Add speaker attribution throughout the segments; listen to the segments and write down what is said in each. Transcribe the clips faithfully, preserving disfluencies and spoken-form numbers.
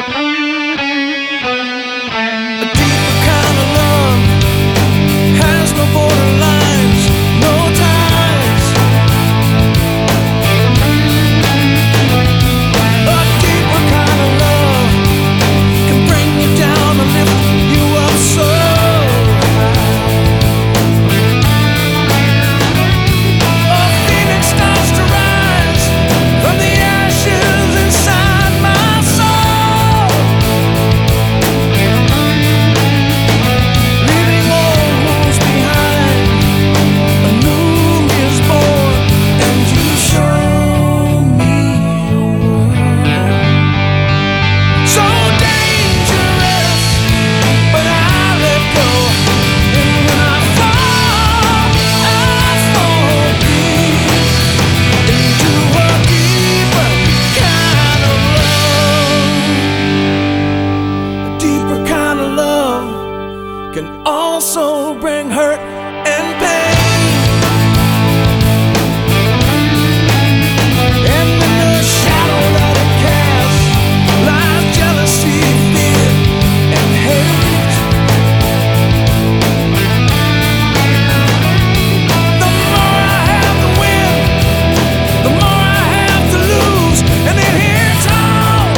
Speaker 1: Can also bring hurt and pain. And in the shadow that it casts lies jealousy, fear, and hate. The more I have to win, the more I have to lose, and it hits home.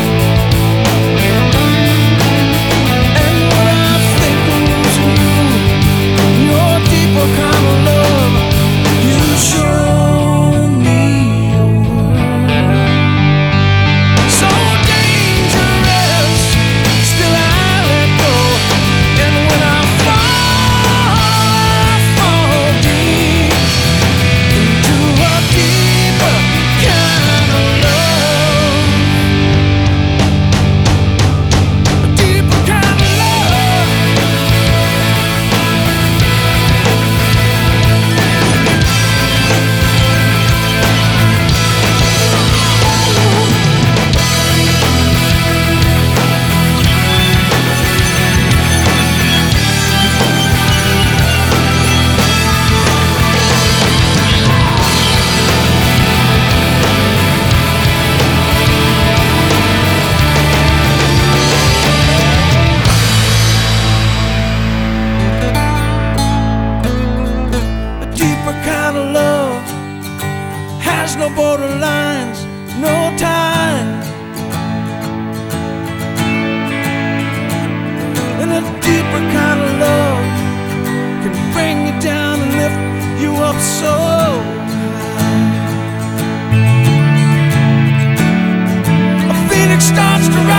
Speaker 1: And what I think of losing you, your deeper kind of love, you show me a world so dangerous. Still I let go, and when I fall, I fall deep into a deeper kind of love, a deeper kind of love. A deeper kind of love has no borderlines, no time. And a deeper kind of love can bring you down and lift you up so high. A phoenix starts to